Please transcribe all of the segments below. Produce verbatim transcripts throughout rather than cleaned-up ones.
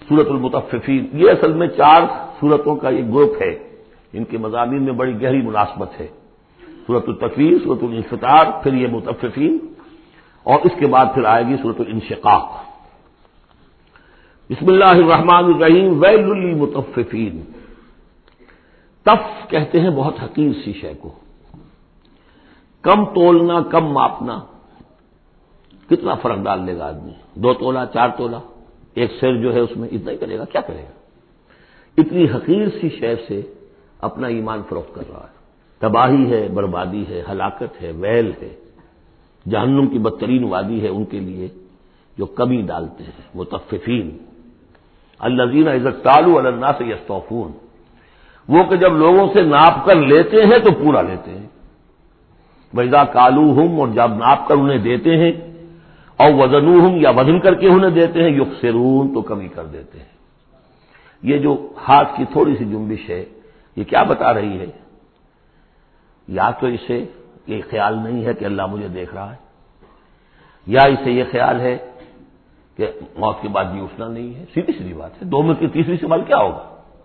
سورۃ المطففین، یہ اصل میں چار سورتوں کا یہ گروپ ہے، ان کے مضامین میں بڑی گہری مناسبت ہے۔ سورۃ التکویر، سورۃ الانفطار، پھر یہ مطففین، اور اس کے بعد پھر آئے گی سورۃ الانشقاق۔ بسم اللہ الرحمن الرحیم، ویل للمطففین۔ تف کہتے ہیں بہت حقیر سی شے کو، کم تولنا، کم ماپنا، کتنا فرق ڈال لے گا آدمی؟ دو تولا، چار تولا، ایک سر جو ہے اس میں اتنا ہی کرے گا، کیا کرے گا؟ اتنی حقیر سی شے سے اپنا ایمان فروخت کر رہا ہے۔ تباہی ہے، بربادی ہے، ہلاکت ہے، ویل ہے، جہنم کی بدترین وادی ہے ان کے لیے جو کمی ڈالتے ہیں۔ مطففین الذین اذا اکتالوا علی الناس یستوفون، وہ کہ جب لوگوں سے ناپ کر لیتے ہیں تو پورا لیتے ہیں۔ وَإِذَا كَالُوهُمْ، اور جب ناپ کر انہیں دیتے ہیں، اور وزنوہم، یا وزن کر کے انہیں دیتے ہیں، یخسرون، تو کمی کر دیتے ہیں۔ یہ جو ہاتھ کی تھوڑی سی جنبش ہے، یہ کیا بتا رہی ہے؟ یا تو اسے یہ خیال نہیں ہے کہ اللہ مجھے دیکھ رہا ہے، یا اسے یہ خیال ہے کہ موت کے بعد جی اٹھنا نہیں ہے۔ سیدھی سیدھی بات ہے، دو میں کی تیسری سوال کیا ہوگا؟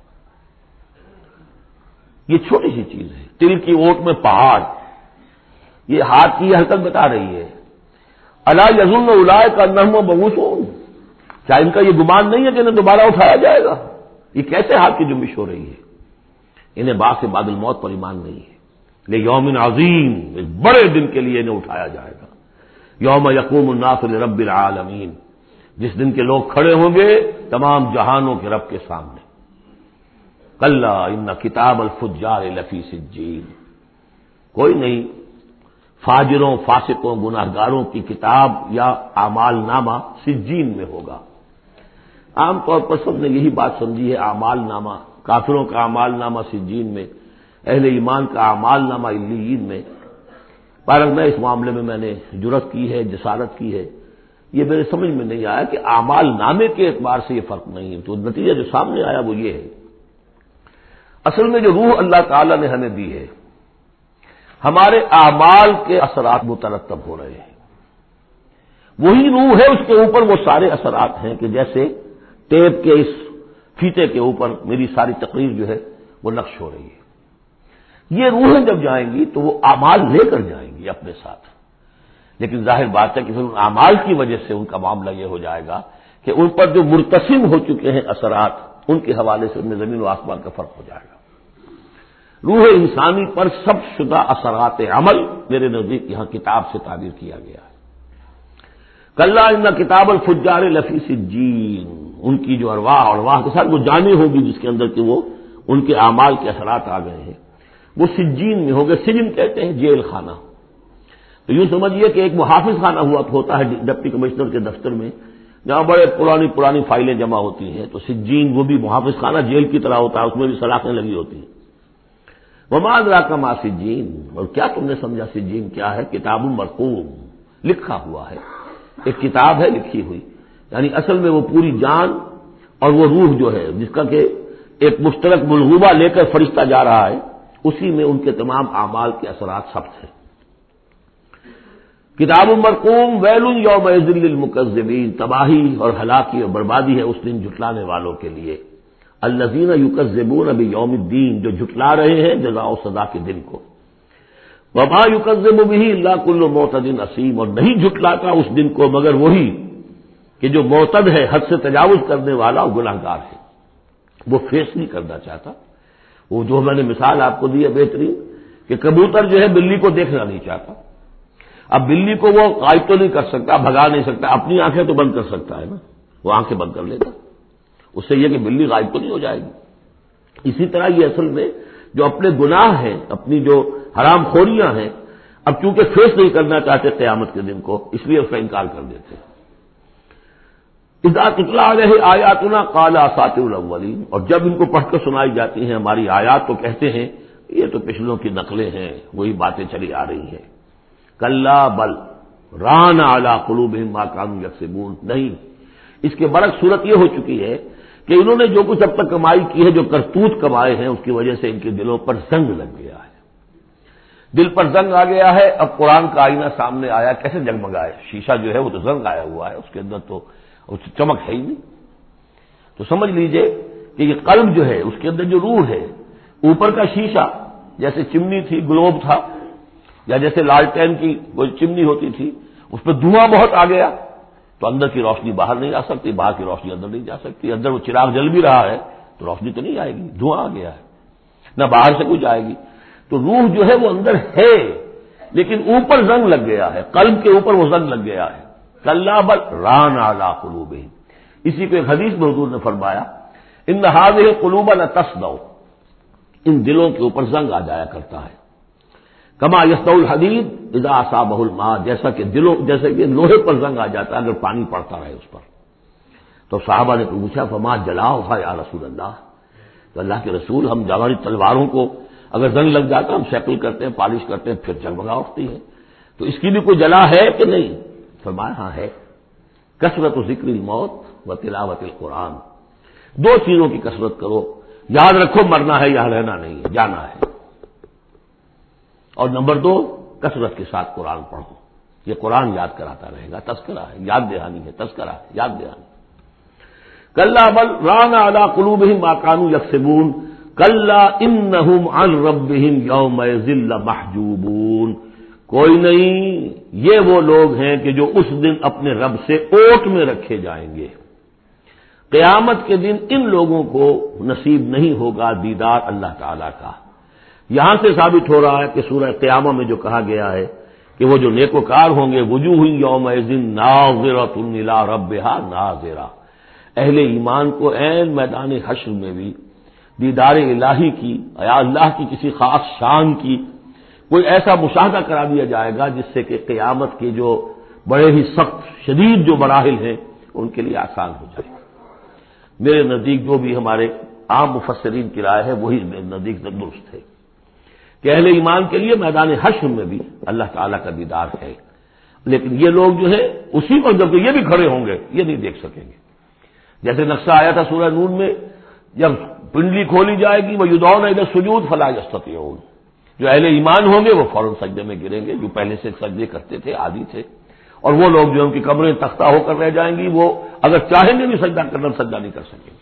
یہ چھوٹی سی چیز ہے، تل کی اوٹ میں پہاڑ، یہ ہاتھ کی حرکت بتا رہی ہے۔ الا یظن اولئک انہم مبعوثون، کیا ان کا یہ گمان نہیں ہے کہ انہیں دوبارہ اٹھایا جائے گا؟ یہ کیسے ہاتھ کی جنبش ہو رہی ہے؟ انہیں بعد سے بعد الموت پر ایمان نہیں ہے۔ لیوم عظیم، ایک بڑے دن کے لیے انہیں اٹھایا جائے گا۔ یوم یقوم الناس لرب العالمین، جس دن کے لوگ کھڑے ہوں گے تمام جہانوں کے رب کے سامنے۔ کلا ان کتاب الفجار لفی سجین، کوئی نہیں، فاجروں، فاسقوں، گناہگاروں کی کتاب یا اعمال نامہ سجین میں ہوگا۔ عام طور پر سب نے یہی بات سمجھی ہے، اعمال نامہ، کافروں کا اعمال نامہ سجین میں، اہل ایمان کا اعمال نامہ علیین میں۔ پارغنا اس معاملے میں میں نے جرأت کی ہے، جسارت کی ہے، یہ میرے سمجھ میں نہیں آیا کہ اعمال نامے کے اعتبار سے یہ فرق نہیں ہے، تو نتیجہ جو سامنے آیا وہ یہ ہے۔ اصل میں جو روح اللہ تعالی نے ہمیں دی ہے، ہمارے اعمال کے اثرات مترتب ہو رہے ہیں، وہی روح ہے، اس کے اوپر وہ سارے اثرات ہیں کہ جیسے ٹیپ کے اس فیتے کے اوپر میری ساری تقریر جو ہے وہ نقش ہو رہی ہے۔ یہ روحیں جب جائیں گی تو وہ اعمال لے کر جائیں گی اپنے ساتھ، لیکن ظاہر بات ہے کہ پھر ان اعمال کی وجہ سے ان کا معاملہ یہ ہو جائے گا کہ ان پر جو مرتسم ہو چکے ہیں اثرات، ان کے حوالے سے ان میں زمین و آسمان کا فرق ہو جائے گا۔ روح انسانی پر سب شدہ اثرات عمل میرے نزدیک یہاں کتاب سے تعبیر کیا گیا ہے۔ کلا ان کتاب الفجار لفی سجین، ان کی جو ارواح، ارواح کے ساتھ وہ جانیں ہوگی جس کے اندر کہ وہ ان کے اعمال کے اثرات آ گئے ہیں، وہ سجین میں ہو گئے۔ سجن کہتے ہیں جیل خانہ، تو یوں سمجھیے کہ ایک محافظ خانہ ہوا ہوتا ہے ڈپٹی کمشنر کے دفتر میں، جہاں بڑے پرانی پرانی فائلیں جمع ہوتی ہیں، تو سجین وہ بھی محافظ خانہ جیل کی طرح ہوتا ہے، اس میں بھی سلاخیں لگی ہوتی ہیں۔ وما ادراک ما سجین، اور کیا تم نے سمجھا سجین کیا ہے؟ کتاب مرقوم، لکھا ہوا ہے، ایک کتاب ہے لکھی ہوئی، یعنی اصل میں وہ پوری جان اور وہ روح جو ہے جس کا کہ ایک مشترک ملغوبہ لے کر فرشتہ جا رہا ہے، اسی میں ان کے تمام اعمال کے اثرات ثبت ہیں۔ کتاب مرقوم ویل یومئذ للمکذبین، تباہی اور ہلاکی اور بربادی ہے اس دن جھٹلانے والوں کے لیے۔ الذین یکذبون بیوم الدین، جو جھٹلا رہے ہیں جزا و سزا کے دن کو۔ وما یکذب بہ الا کل معتد اثیم، اور نہیں جھٹلاتا اس دن کو مگر وہی کہ جو معتد ہے، حد سے تجاوز کرنے والا اور گناہگار ہے، وہ فیس نہیں کرنا چاہتا۔ وہ جو میں نے مثال آپ کو دی ہے بہترین، کہ کبوتر جو ہے بلی کو دیکھنا نہیں چاہتا، اب بلی کو وہ غائب تو نہیں کر سکتا، بھگا نہیں سکتا، اپنی آنکھیں تو بند کر سکتا ہے نا، وہ آنکھیں بند کر لیتا، اس سے یہ کہ بلی غائب تو نہیں ہو جائے گی۔ اسی طرح یہ اصل میں جو اپنے گناہ ہیں، اپنی جو حرام خوریاں ہیں، اب چونکہ فیس نہیں کرنا چاہتے قیامت کے دن کو، اس لیے اس کا انکار کر دیتے ہیں۔ اذا تتلی علیہ آیاتنا قال اساطیر الاولین، اور جب ان کو پڑھ کر سنائی جاتی ہیں ہماری آیات تو کہتے ہیں یہ تو پچھلوں کی نقلیں ہیں، وہی باتیں چلی آ رہی ہیں۔ کلا بل ران علی قلوبہم ما کانوا یکسبون، نہیں، اس کے برعکس صورت یہ ہو چکی ہے کہ انہوں نے جو کچھ اب تک کمائی کی ہے، جو کرتوت کمائے ہیں، اس کی وجہ سے ان کے دلوں پر زنگ لگ گیا ہے، دل پر زنگ آ گیا ہے۔ اب قرآن کا آئینہ سامنے آیا، کیسے جگمگائے؟ شیشہ جو ہے وہ تو زنگ آیا ہوا ہے، اس کے اندر تو اس چمک ہے ہی نہیں۔ تو سمجھ لیجئے کہ یہ قلب جو ہے اس کے اندر جو روح ہے، اوپر کا شیشہ جیسے چمنی تھی، گلوب تھا، یا جیسے لالٹین کی وہ چمنی ہوتی تھی، اس پہ دھواں بہت آ گیا تو اندر کی روشنی باہر نہیں آ سکتی، باہر کی روشنی اندر نہیں جا سکتی، اندر وہ چراغ جل بھی رہا ہے تو روشنی تو نہیں آئے گی، دھواں آ گیا ہے، نہ باہر سے کچھ آئے گی۔ تو روح جو ہے وہ اندر ہے لیکن اوپر زنگ لگ گیا ہے، قلب کے اوپر وہ زنگ لگ گیا ہے، کلا بل ران علی قلوبہم۔ اسی کو ایک حدیث میں حضور نے فرمایا ان هذه القلوب لتصدع، ان دلوں کے اوپر زنگ آ جایا کرتا ہے، کما یصدع الحدید اذا اصابه الماء، جیسا کہ دلوں جیسے کہ لوہے پر زنگ آ جاتا ہے اگر پانی پڑتا رہے اس پر۔ تو صحابہ نے پوچھا فما جلاؤھا یا رسول اللہ، تو اللہ کے رسول ہم ہماری تلواروں کو اگر زنگ لگ جاتا ہم شیکل کرتے ہیں، پالش کرتے ہیں، پھر جگمگا اٹھتی ہے، تو اس کی بھی کوئی جلا ہے کہ نہیں؟ فرمایا ہاں ہے، کثرت ذکر الموت و تلاوت القرآن، دو چیزوں کی کثرت کرو، یاد رکھو مرنا ہے یہاں رہنا نہیں ہے، جانا ہے، اور نمبر دو کثرت کے ساتھ قرآن پڑھو، یہ قرآن یاد کراتا رہے گا، تذکرہ ہے، یاد دہانی ہے، تذکرہ ہے، یاد دہانی۔ کلا بل ران علی قلوبہم ما کانوا یکسبون کلا انہم عن ربہم یومئذ لمحجوبون، کوئی نہیں، یہ وہ لوگ ہیں کہ جو اس دن اپنے رب سے اوٹ میں رکھے جائیں گے۔ قیامت کے دن ان لوگوں کو نصیب نہیں ہوگا دیدار اللہ تعالی کا۔ یہاں سے ثابت ہو رہا ہے کہ سورہ قیامہ میں جو کہا گیا ہے کہ وہ جو نیکوکار ہوں گے وجوہ یومئذ ناظرۃ الی ربھا ناظرہ، اہل ایمان کو عین میدان حشر میں بھی دیدار الہی کی یا اللہ کی کسی خاص شان کی کوئی ایسا مشاہدہ کرا دیا جائے گا جس سے کہ قیامت کے جو بڑے ہی سخت شدید جو مراحل ہیں ان کے لیے آسان ہو جائے۔ میرے نزدیک جو بھی ہمارے عام مفسرین کی رائے ہے وہی میرے نزدیک درست ہے کہ اہل ایمان کے لیے میدان حشر میں بھی اللہ تعالیٰ کا دیدار ہے، لیکن یہ لوگ جو ہے اسی وقت جب یہ بھی کھڑے ہوں گے یہ نہیں دیکھ سکیں گے۔ جیسے نقشہ آیا تھا سورہ نون میں، جب پنڈلی کھولی جائے گی وہ یدعون الی السجود فلا یستطیعون، جو اہل ایمان ہوں گے وہ فوراً سجدے میں گریں گے، جو پہلے سے سجدے کرتے تھے عادی تھے، اور وہ لوگ جو ان کی قبریں تختہ ہو کر رہ جائیں گی وہ اگر چاہیں گے بھی سجدہ کرنا سجدہ نہیں کر سکیں گے۔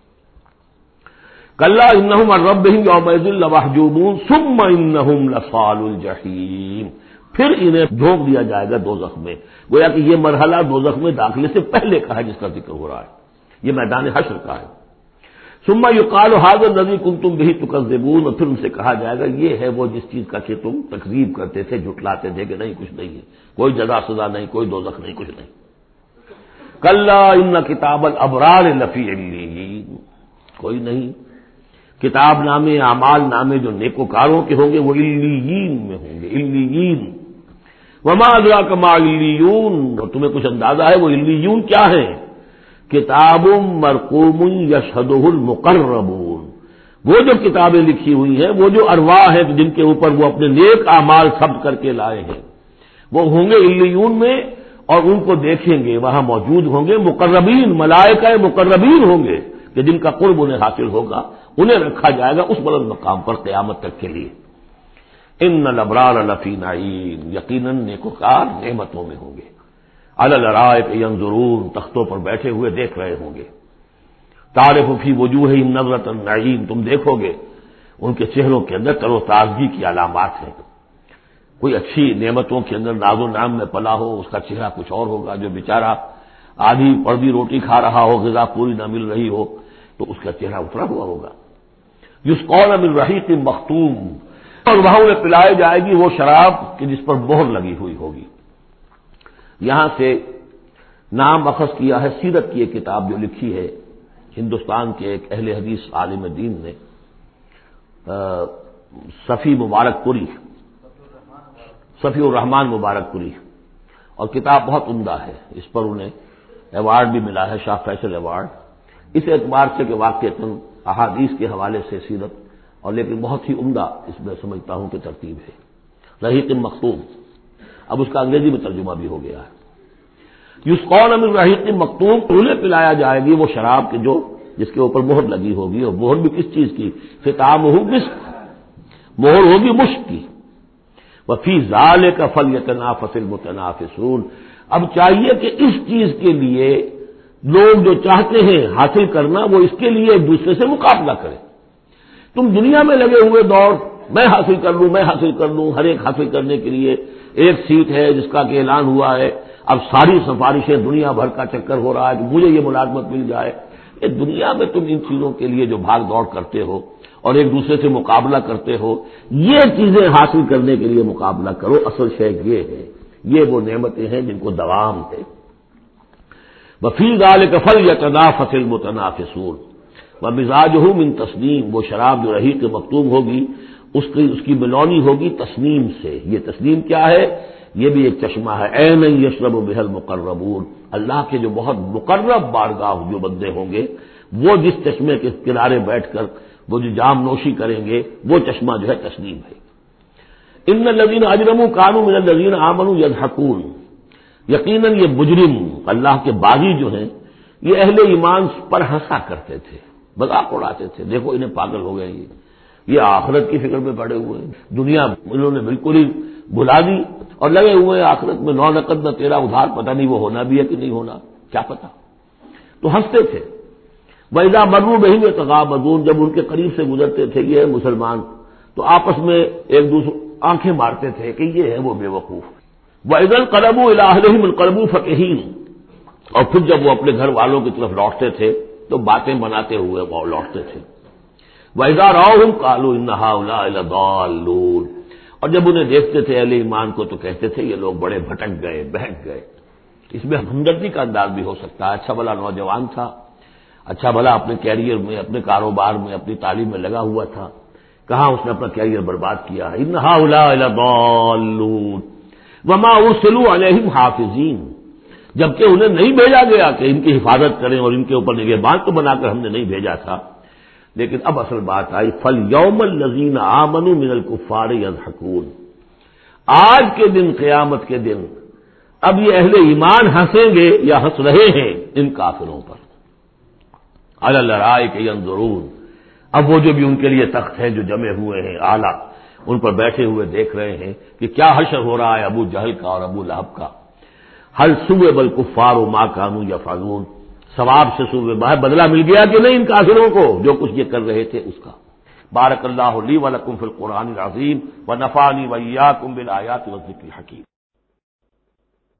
کلا انہم عن ربہم یومئذ لمحجوبون ثم انہم لصالو الجحیم، پھر انہیں جھونک دیا جائے گا دوزخ میں، گویا کہ یہ مرحلہ دوزخ میں داخلے سے پہلے کا ہے جس کا ذکر ہو رہا ہے، یہ میدان حشر کا ہے۔ ثم یقال ھذا الذی کنتم بہ تکذبون، اور پھر ان سے کہا جائے گا یہ ہے وہ جس چیز کا کہ تم تکذیب کرتے تھے، جھٹلاتے تھے کہ نہیں کچھ نہیں ہے، کوئی جزا سزا نہیں، کوئی دوزخ نہیں، کچھ نہیں۔ کلا ان کتاب الابرار لفی علیین، کوئی نہیں، کتاب نامے اعمال نامے جو نیکوکاروں کے ہوں گے وہ علیین میں ہوں گے، علیین۔ وما ادراک ما علیون، اور تمہیں کچھ اندازہ ہے وہ علیون کیا ہے؟ کتاب مرقوم یشہدہ المقربون، وہ جو کتابیں لکھی ہوئی ہیں، وہ جو ارواح ہیں جن کے اوپر وہ اپنے نیک اعمال ثبت کر کے لائے ہیں، وہ ہوں گے علیون میں، اور ان کو دیکھیں گے، وہاں موجود ہوں گے مقربین، ملائکہ مقربین ہوں گے کہ جن کا قرب انہیں حاصل ہوگا، انہیں رکھا جائے گا اس بلند مقام پر قیامت تک کے لیے۔ ان الابرار لفی نعیم، یقیناً نیکوکار نعمتوں میں ہوں گے، علی الارائک ینظرون، تختوں پر بیٹھے ہوئے دیکھ رہے ہوں گے، تعرف فی وجوہہم نظرۃ النعیم، تم دیکھو گے ان کے چہروں کے اندر تر و تازگی کی علامات ہیں۔ کوئی اچھی نعمتوں کے اندر ناز و نعم میں پلا ہو اس کا چہرہ کچھ اور ہوگا، جو بیچارہ آدھی پردی روٹی کھا رہا ہو، غذا پوری نہ مل رہی ہو تو اس کا چہرہ اترا ہوا ہوگا۔ یسقون من رحیق مختوم، اور وہاں انہیں پلائی جائے گی وہ شراب کہ جس پر مہر لگی ہوئی ہوگی۔ یہاں سے نام اخذ کیا ہے سیرت کی ایک کتاب جو لکھی ہے ہندوستان کے ایک اہل حدیث عالم دین نے، صفی مبارک پوری، صفی الرحمان مبارک پوری، اور کتاب بہت عمدہ ہے، اس پر انہیں ایوارڈ بھی ملا ہے، شاہ فیصل ایوارڈ، اس اعتبار سے کہ واقعتاً احادیث کے حوالے سے سیرت، اور لیکن بہت ہی عمدہ اس میں سمجھتا ہوں کہ ترتیب ہے، رحیق مختوم، اب اس کا انگریزی میں ترجمہ بھی ہو گیا ہے۔ یسقون من رحیق مختوم، انہیں پلایا جائے گی وہ شراب کے جو جس کے اوپر مہر لگی ہوگی، اور مہر بھی کس چیز کی؟ ختامہ مسک، مہر ہوگی مشک کی۔ وفی ذالک فلیتنافس المتنافسون، اب چاہیے کہ اس چیز کے لیے لوگ جو چاہتے ہیں حاصل کرنا وہ اس کے لیے ایک دوسرے سے مقابلہ کریں۔ تم دنیا میں لگے ہوئے دوڑ، میں حاصل کر لوں میں حاصل کر لوں، ہر ایک حاصل کرنے کے لیے ایک سیٹ ہے جس کا کہ اعلان ہوا ہے، اب ساری سفارشیں دنیا بھر کا چکر ہو رہا ہے کہ مجھے یہ ملازمت مل جائے۔ یہ دنیا میں تم ان چیزوں کے لیے جو بھاگ دوڑ کرتے ہو اور ایک دوسرے سے مقابلہ کرتے ہو، یہ چیزیں حاصل کرنے کے لیے مقابلہ کرو۔ اصل شے یہ ہے، یہ وہ نعمتیں ہیں جن کو دوام ہے۔ وفی ذلک فلیتنافس المتنافسون ومزاجہ من تسنیم، وہ شراب جو رحیق مختوم ہوگی اس کی اس کی بلونی ہوگی تسنیم سے۔ یہ تسنیم کیا ہے؟ یہ بھی ایک چشمہ ہے۔ عین یشرب بها المقربون، اللہ کے جو بہت مقرب بارگاہ جو بندے ہوں گے وہ جس چشمے کے کنارے بیٹھ کر وہ جو جام نوشی کریں گے وہ چشمہ جو ہے تسنیم ہے۔ ان الذین اجرموا كانوا من الذین آمنوا يضحكون، یقیناً یہ مجرم اللہ کے باغی جو ہیں یہ اہل ایمان پر ہنسا کرتے تھے، مذاق اڑاتے تھے، دیکھو انہیں پاگل ہو گئے، یہ یہ آخرت کی فکر میں پڑے ہوئے ہیں، دنیا انہوں نے بالکل ہی بھلا دی اور لگے ہوئے ہیں آخرت میں، نو نقد نہ تیرا ادھار، پتہ نہیں وہ ہونا بھی ہے کہ نہیں ہونا، کیا پتہ، تو ہنستے تھے۔ وَإِذَا مَرُّوا بِهِمْ يَتَغَامَزُونَ، جب ان کے قریب سے گزرتے تھے یہ مسلمان تو آپس میں ایک دوسرے آنکھیں مارتے تھے کہ یہ ہے وہ بے وقوف۔ وَإِذَا انقلبوا إِلَىٰ أَهْلِهِمْ انقلبوا فَكِهِينَ، اور پھر جب وہ اپنے گھر والوں کی طرف لوٹتے تھے تو باتیں بناتے ہوئے وہ لوٹتے تھے۔ وَإِذَا رَأَوْهُمْ قَالُوا إِنَّ هَٰؤُلَاءِ لَضَالُّونَ، اور جب انہیں دیکھتے تھے اہل ایمان کو تو کہتے تھے یہ لوگ بڑے بھٹک گئے، بہک گئے۔ اس میں ہمدردی کا انداز بھی ہو سکتا ہے، اچھا بھلا نوجوان تھا، اچھا بھلا اپنے کیریئر میں، اپنے کاروبار میں، اپنی تعلیم میں لگا ہوا تھا، کہاں اس نے اپنا کیریئر برباد کیا ہے۔ ان هؤلاء لضالون وما ارسلوا علیہم حافظین، جبکہ انہیں نہیں بھیجا گیا کہ ان کی حفاظت کریں اور ان کے اوپر نگہبان تو بنا کر ہم نے نہیں بھیجا تھا۔ لیکن اب اصل بات آئی، فَالْيَوْمَ الَّذِينَ آمَنُوا مِنَ الْكُفَّارِ يَضْحَكُونَ، آج کے دن، قیامت کے دن اب یہ اہل ایمان ہنسیں گے یا ہنس رہے ہیں ان کافروں پر۔ عَلَى الْأَرَائِكِ يَنظُرُونَ، اب وہ جو بھی ان کے لیے تخت ہیں جو جمے ہوئے ہیں اعلیٰ، ان پر بیٹھے ہوئے دیکھ رہے ہیں کہ کیا حشر ہو رہا ہے ابو جہل کا اور ابو لہب کا۔ هل ثوب الكفار ما كانوا يفعلون، ثواب سے صوبے باہر بدلہ مل گیا کہ نہیں ان کافروں کو جو کچھ یہ کر رہے تھے اس کا۔ بارک اللہ لی ولکم فی القرآن العظیم ونفعنی وإیاکم بالآیات والذکر الحکیم۔